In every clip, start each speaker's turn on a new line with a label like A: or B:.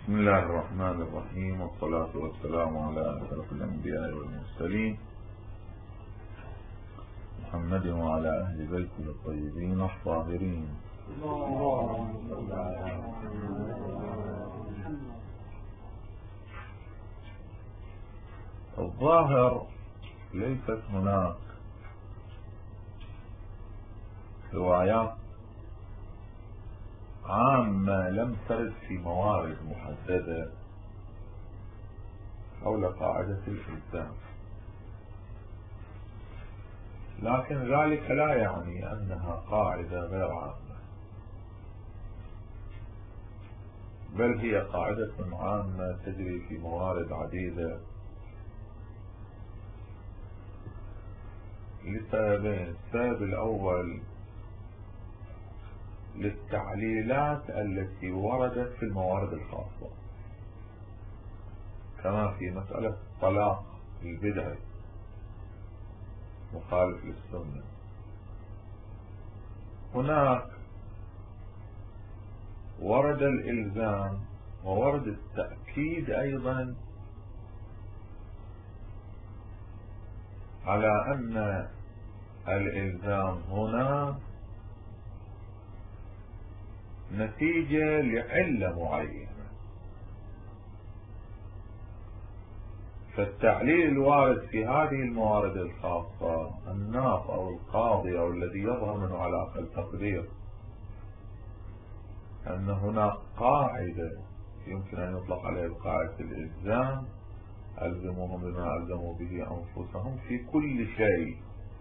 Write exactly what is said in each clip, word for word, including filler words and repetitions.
A: بسم الله الرحمن الرحيم، والصلاة والسلام على أشرف الأنبياء والمرسلين محمد وعلى أهل بيته الطيبين الطاهرين. الظاهر ليست هناك روايات عامة لم ترد في موارد محددة حول قاعدة الإلزام، لكن ذلك لا يعني أنها قاعدة غير عامة، بل هي قاعدة عامة تجري في موارد عديدة لسببين. السبب الأول للتعليلات التي وردت في الموارد الخاصة، كما في مسألة الطلاق البدعي مخالف للسنة. هناك ورد الإلزام وورد التأكيد أيضا على أن الإلزام هنا نتيجة لعلة معينة، فالتعليل الوارد في هذه الموارد الخاصة الناص أو القاضي أو الذي يظهر منه على أقل تقدير أن هناك قاعدة يمكن أن يطلق عليها بقاعدة الإلزام: ألزموهم بما ألزموا به أنفسهم في كل شيء،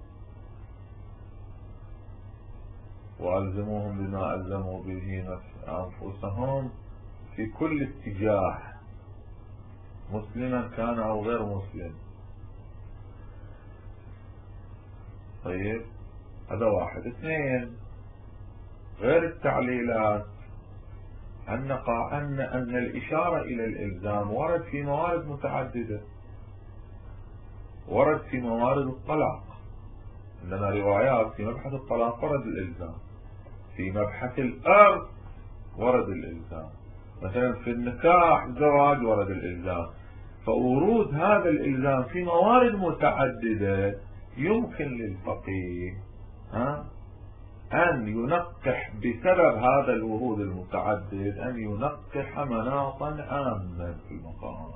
A: وألزموهم بما ألزموا به أنفسهم في كل اتجاه، مسلما كان أو غير مسلم. طيب، هذا واحد. اثنين، غير التعليلات أن أن أن الإشارة إلى الإلزام ورد في موارد متعددة. ورد في موارد الطلاق، عندنا روايات في مبحث الطلاق ورد الإلزام، في مبحث الأرض ورد الإلزام، مثلا في النكاح الزواج ورد الإلزام. فورود هذا الإلزام في موارد متعددة يمكن للفقيه ها أن ينقح بسبب هذا الورود المتعدد، أن ينقح مناطا عامة في المقام،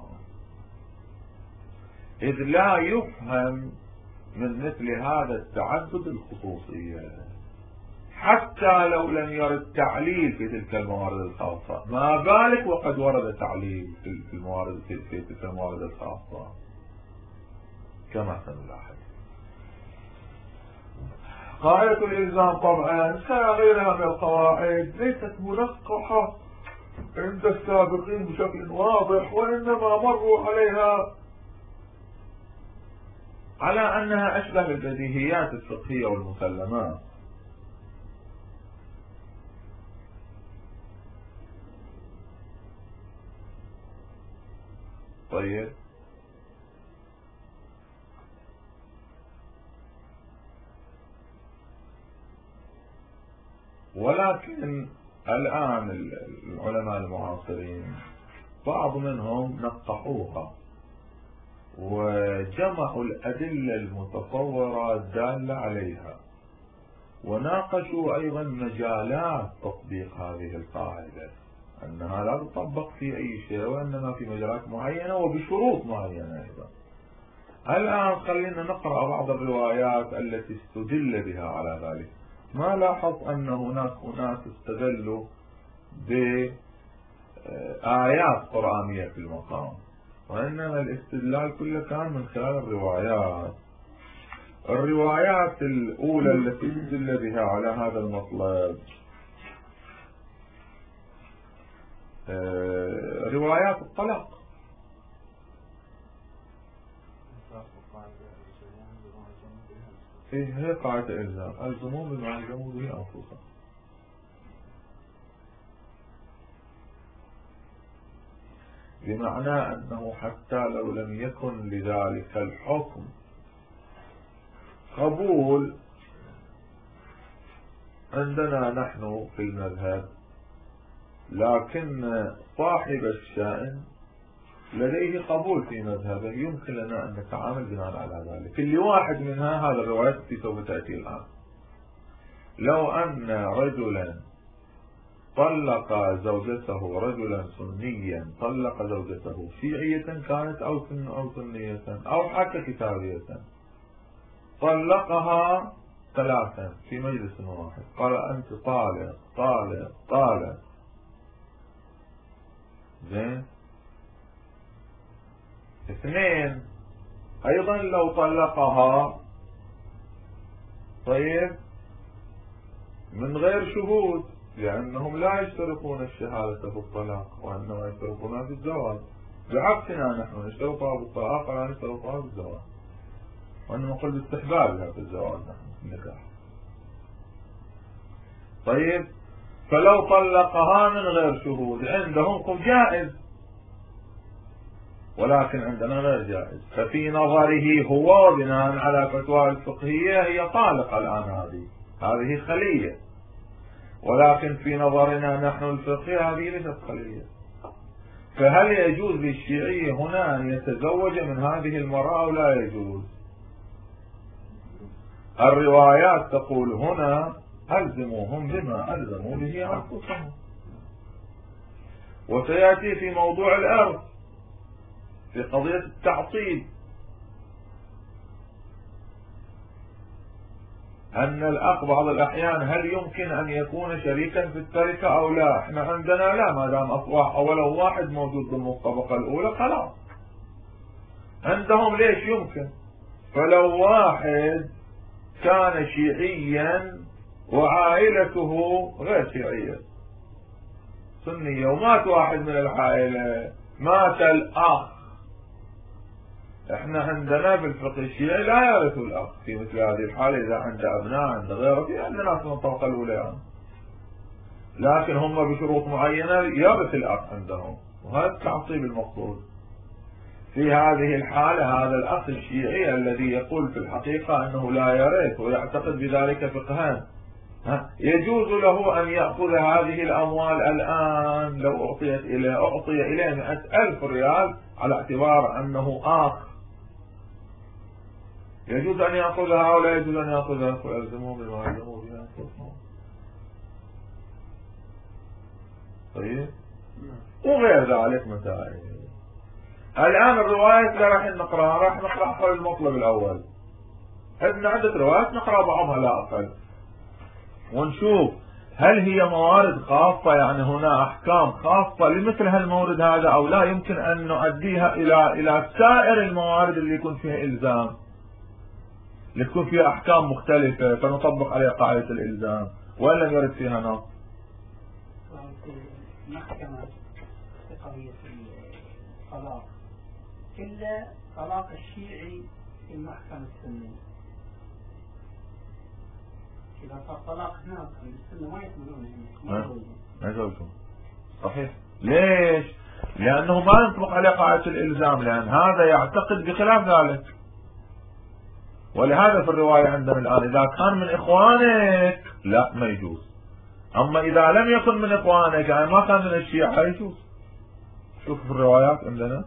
A: إذ لا يفهم من مثل هذا التعدد الخصوصية، حتى لو لم يرد تعليل في تلك الموارد الخاصة، ما بالك وقد ورد تعليل في الموارد في تلك الموارد الخاصة كما سنلاحظ. قاعدة الإلزام طبعا كغيرها من القواعد ليست منقحة عند السابقين بشكل واضح، وإنما مروا عليها على أنها أشبه بالبديهيات الفقهية والمسلمات. طيب، ولكن الآن العلماء المعاصرين بعض منهم نقحوها وجمعوا الأدلة المتصورة الدالة عليها، وناقشوا أيضا مجالات تطبيق هذه القاعدة، أنها لا تطبق في أي شيء وإنما في مجالات معينة وبشروط معينة أيضا. الآن خلينا نقرأ بعض الروايات التي استدل بها على ذلك. ما لاحظ أن هناك أناس استدلوا بآيات قرآنية في المقام، وإنما الاستدلال كله كان من خلال الروايات. الروايات الأولى التي استدل بها على هذا المطلب روايات الطلاق. إيه هي قاعدة إلزام: ألزموهم بما ألزموا به أنفسهم. بمعنى أنه حتى لو لم يكن لذلك الحكم قبول عندنا نحن في المذهب، لكن صاحب الشأن لديه قبول في مذهبه، يمكن لنا أن نتعامل بناء على ذلك. اللي واحد منها هذا الروايات التي سوف تأتي الآن. لو أن رجلا طلق زوجته، رجلا سنيا طلق زوجته، شيعية كانت أو سن أو سنية أو حتى كتابية، طلقها ثلاثا في مجلس واحد، قال أنت طالق طالق طالق، زين. اثنين، أيضا لو طلقها طيب من غير شهود، لأنهم لا يشترطون الشهادة في الطلاق وإنما يشترطونها في الزواج، بعكسنا نحن نشترطها في الطلاق ولا نشترطها في الزواج، وإنما نقول باستحبابها في الزواج نحن في النكاح. طيب فلو طلقها من غير شهود عندهم جائز، ولكن عندنا غير جائز. ففي نظره هو بناء على فتوى الفقهية هي طالقة الآن، هذه هذه خلية، ولكن في نظرنا نحن الفقهية هذه ليست خلية. فهل يجوز للشيعي هنا أن يتزوج من هذه المرأة أو لا يجوز؟ الروايات تقول هنا ألزموهم بما ألزموا به أنفسهم. وسيأتي في موضوع الإرث في قضية التعصيب أن الأخ بعض الأحيان هل يمكن أن يكون شريكا في التركة أو لا؟ احنا عندنا لا، ما دام أصبح ولو واحد موجود ضمن الطبقة الأولى خلاص. عندهم ليش يمكن؟ فلو واحد كان شيعيا وعائلته غير شيعية سنية، ومات واحد من العائلة، مات الأخ، احنا عندنا في الفقه الشيعي لا يرث الأخ في مثل هذه الحالة إذا عنده أبناء عنده غيره، في عندنا ناس من الطبقة الأولى يعني. لكن هم بشروط معينة يرث الأخ عندهم، وهذا التعصيب المقصود. في هذه الحالة هذا الأخ الشيعي الذي يقول في الحقيقة أنه لا يرث ويعتقد بذلك فقها، يجوز له أن يأخذ هذه الأموال الآن لو أعطيت إليه، أعطي إليه مئة ألف ريال على اعتبار أنه آخ، يجوز أن يأخذها ولا يجوز أن يأخذها؟ فيلزموا بما يلزموا بها أنفسهم. طيب وغير ذلك مسائل. الآن الروايات اللي راح نقرأها راح نقرأ حول المطلب الأول. عندنا عدة روايات نقرأ بعضها لا أقل، ونشوف هل هي موارد خاصة، يعني هنا أحكام خاصة لمثل هالمورد هذا أو لا، يمكن أن نؤديها إلى إلى سائر الموارد اللي يكون فيها إلزام، اللي تكون فيها أحكام مختلفة فنطبق عليها قاعدة الإلزام، وإن لم يرد فيها نص.
B: محكمة في قضية الطلاق إلا طلاق الشيعي في المحكمة السنية، إذا صار طلاق هناك السنة ما يقبلونه
A: ما يزوجون. صحيح. ليش؟ لأنه ما ينطبق عليه قاعدة الإلزام، لأن هذا يعتقد بخلاف ذلك. ولهذا في الرواية عندنا الآن إذا كان من إخوانك لا ما يجوز، أما إذا لم يكن من إخوانك يعني ما كان من الشيعة يجوز. شوف في الروايات عندنا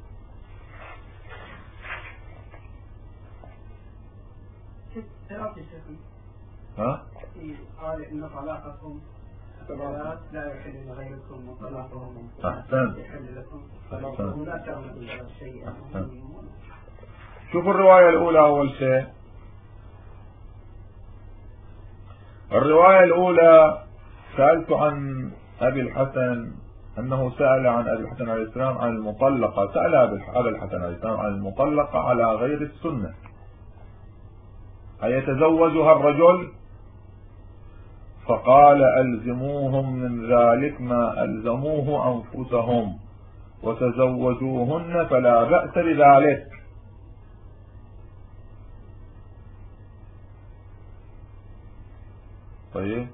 A: ها؟
B: قال إن طلاقكم ثلاث لا يحل لغيركم وطلاقهم
A: أحسن
B: يحل لكم طلاقهم لا تعملوا شيئا.
A: شوف الرواية الأولى أول شيء. الرواية الأولى سألت عن أبي الحسن أنه سأل عن أبي الحسن عليه السلام عن المطلقة، سأل أبي الحسن عليه السلام عن المطلقة على غير السنة أيتزوجها الرجل؟ فقال ألزموهم من ذلك ما ألزموه أنفسهم وتزوجوهن فلا بأس بذلك. طيب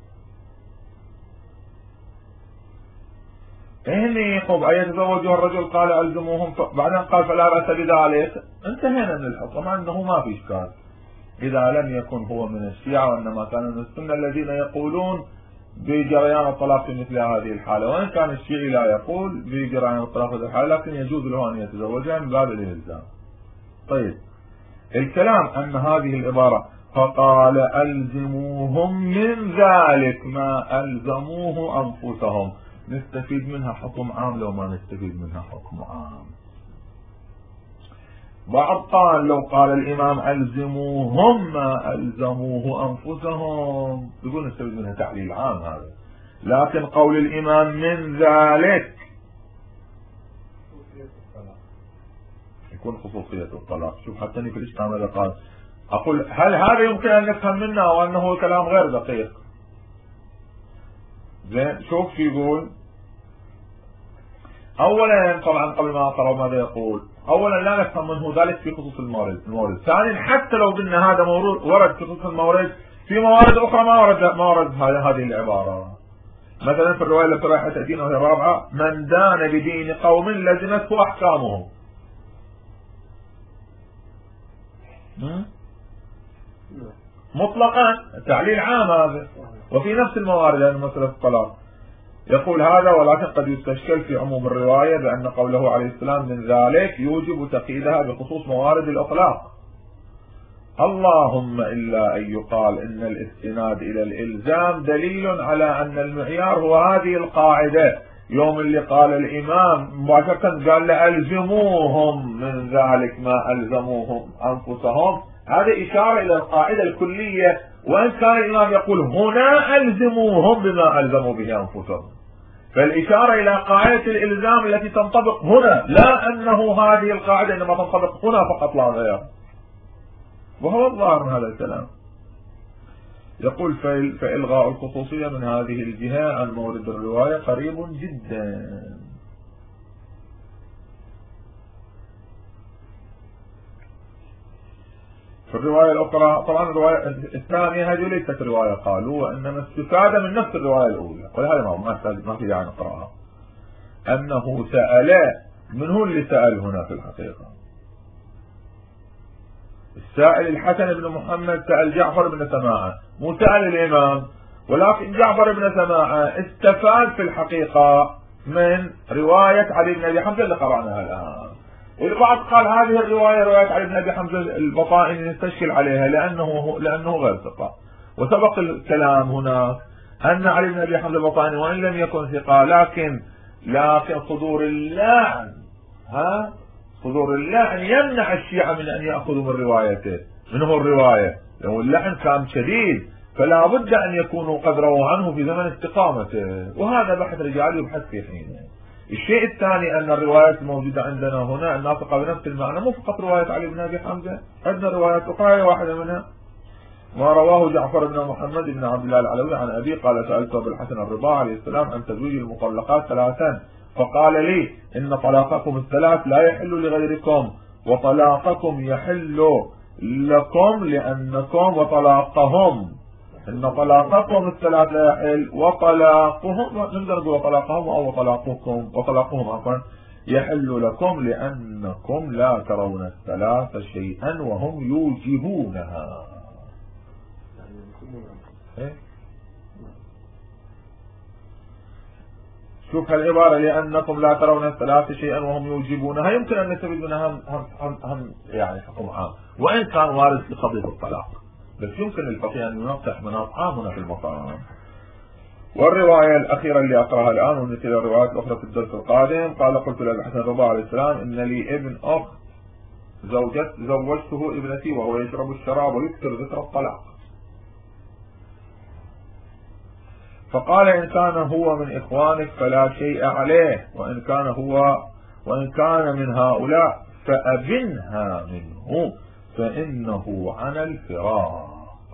A: هني خب أيتزوجها الرجل قال ألزموهم ف... بعدين قال فلا بأس بذلك، انتهينا من الحكم أنه ما في إشكال إذا لم يكن هو من الشيعة وإنما كان من السنة الذين يقولون بجريان الطلاق في مثل هذه الحالة، وإن كان الشيعي لا يقول بجريان الطلاق في هذه الحالة، لكن يجوز له أن يتزوجها من باب الإلزام. طيب الكلام أن هذه العبارة فقال ألزموهم من ذلك ما ألزموه أنفسهم، نستفيد منها حكم عام لو ما نستفيد منها حكم عام. بعض قال لو قال الإمام ألزموهم ما ألزموه أنفسهم يقول نستفيد منها تعليل عام هذا، لكن قول الإمام من ذلك يكون خصوصية الطلاق. شوف حتى في الإسلام هذا قال، أقول هل هذا يمكن أن نفهم منه أو أنه كلام غير دقيق؟ زين شوف شو يقول. أولا طبعا قبل ما أقرأ ماذا يقول، أولا لا نفهم منه ذلك في خصوص المورد المورد ثانيا حتى لو قلنا هذا مورد ورد في خصوص المورد، في موارد أخرى ما ورد ما ورد هذه العبارة. مثلا في الرواية التي رايحة تأتينا وهي الرابعة، من دان بدين قوم لزمته أحكامهم. مطلقا تعليل عام هذا. وفي نفس الموارد يعني مسألة الطلاق يقول هذا، ولكن قد يستشكل في عموم الرواية بأن قوله عليه السلام من ذلك يوجب تقييدها بخصوص موارد الإطلاق، اللهم إلا أن يقال إن الاستناد إلى الإلزام دليل على أن المعيار هو هذه القاعدة. يوم اللي قال الإمام مباشرة قال لألزموهم من ذلك ما ألزموهم أنفسهم، هذا إشارة إلى القاعدة الكلية، وإن كان الإمام يقول هنا ألزموهم بما ألزموا به أنفسهم، فالإشارة إلى قاعدة الإلزام التي تنطبق هنا، لا أنه هذه القاعدة إنما تنطبق هنا فقط لا غير. وهو الظاهر من هذا الكلام. يقول فإلغاء الخصوصية من هذه الجهة عن مورد الرواية قريب جدا. في الرواية الأخرى طبعا الرواية الثانية هذه ليست رواية قالوا، وإنما استفاد من نفس الرواية الأولى، ولهذا ما ما في داعي نقرأها. أنه سأل، من هو اللي سأل هنا في الحقيقة؟ السائل الحسن بن محمد سأل جعفر بن سماعة، مو سأل الإمام، ولكن جعفر بن سماعة استفاد في الحقيقة من رواية علي بن أبي حمزة اللي قرأناها الآن. البعض قال هذه الرواية رواية علي بن أبي حمزة البطائني نستشكل عليها لأنه لأنه غير ثقة، وسبق الكلام هناك أن علي بن أبي حمزة البطائني وإن لم يكن ثقة لكن لكن صدور اللعن ها صدور اللعن يمنع الشيعة من أن يأخذوا من روايته. من هو الرواية؟ لو اللعن كان شديد فلا بد أن يكونوا قد رووا عنه في زمن استقامته، وهذا بحث رجالي يبحث في حينه. الشيء الثاني أن الروايات الموجودة عندنا هنا الناطقة بنفس المعنى مو فقط رواية علي بن أبي حمزة، عندنا روايات أخرى واحدة منها ما رواه جعفر بن محمد بن عبد الله العلوي عن أبي قال سألت أبو الحسن الرضا عليه السلام عن تزويج المطلقات ثلاثا فقال لي إن طلاقكم الثلاث لا يحل لغيركم، وطلاقكم يحل لكم لأنكم، وطلاقهم إن طلاقكم الثلاث لا يحل، وطلاقهم نقدر نقول وطلاقهم أو وطلاقكم وطلاقهم عفوا يحل لكم لأنكم لا ترون الثلاث شيئا وهم يوجبونها. إيه؟ شوف هالعبارة لأنكم لا ترون الثلاث شيئا وهم يوجبونها، يمكن أن نستفيد منها هم, هم, هم يعني حكم عام، وإن كان وارد في قضية الطلاق، بس يمكن للفقيه أن ينطح مناط عام هنا في المقام. والرواية الأخيرة اللي أقرأها الآن ونسي الروايات الأخرى في الدرس القادم. قال قلت للحسن الرضا عليه السلام إن لي ابن أخ زوجت زوجته ابنتي وهو يشرب الشراب ويكثر ذكر الطلاق، فقال إن كان هو من إخوانك فلا شيء عليه، وإن كان هو وإن كان من هؤلاء فأبنها منه فإنه عن الفراق.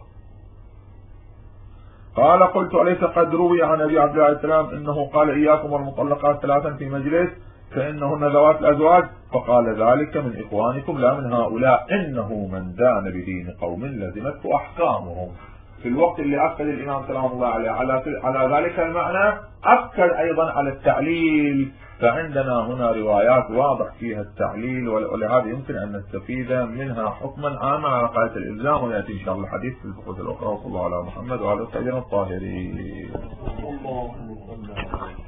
A: قال قلت أليس قد روي عن أبي عبد الله عليه السلام إنه قال إياكم والمطلقات ثلاثا في مجلس فإنهن ذوات الأزواج، فقال ذلك من إخوانكم لا من هؤلاء، إنه من دان بدين قوم لزمته أحكامهم. في الوقت اللي أكد الإمام سلام الله عليه على على ذلك المعنى أكد أيضا على التعليل فعندنا هنا روايات واضح فيها التعليل، ولهذا يمكن أن نستفيد منها حكما عاما على قاعدة الإلزام، ويأتي إن شاء الله الحديث في الفقود الأخرى. وصلى الله على محمد وعلى آله الطاهرين.